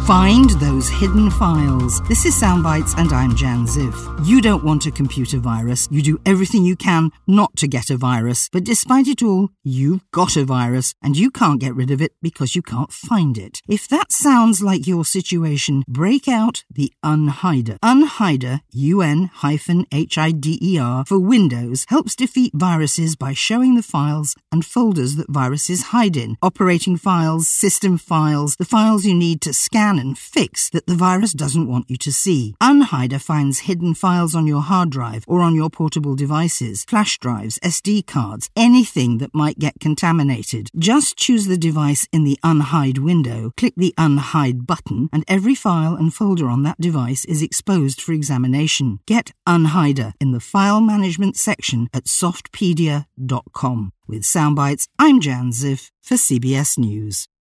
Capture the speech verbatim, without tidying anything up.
Find those hidden files. This is Soundbites and I'm Jan Ziv. You don't want a computer virus. You do everything you can not to get a virus. But despite it all, you've got a virus and you can't get rid of it because you can't find it. If that sounds like your situation, break out the Unhider. Unhider, U N H I D E R, for Windows, helps defeat viruses by showing the files and folders that viruses hide in. Operating files, system files, the files you need to scan and fix that the virus doesn't want you to see. Unhider finds hidden files on your hard drive or on your portable devices, flash drives, S D cards, anything that might get contaminated. Just choose the device in the Unhide window, click the Unhide button, and every file and folder on that device is exposed for examination. Get Unhider in the File Management section at softpedia dot com. With Soundbites, I'm Jan Ziv for C B S News.